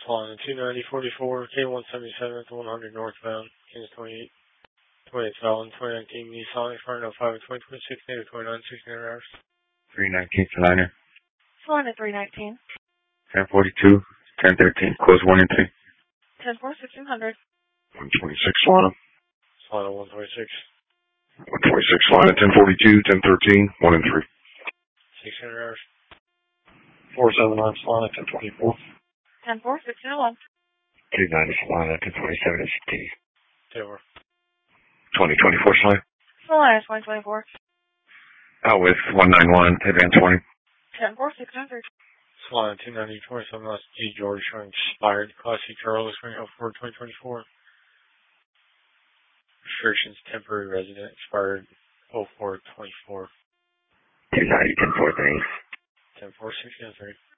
Flying 29044, K177 to 100 northbound, Kansas 28,000, 2019 Nissan, expiring 05 2026, negative 29, 1600 hours. 319 Salina. Salina 319. 1042, 1013, close 1 and 3. 10-4, 1600. 126 Salina. Salina 126. 126 Salina, 1042, 1013, 1 and 3. 600 hours. 479 Salina, 1024. 10-4, 1601. 290 Salina, 1027 ST. Silver. 2024 Salina. Salina 2024. Out with 191, advance 20. 10-4, 600. Salina 290, 27 last G George, showing expired. Class C Charles, spring 04 2024. Restrictions, temporary resident, expired 04 24. 290, 10-4, thanks. 10-4, 1603.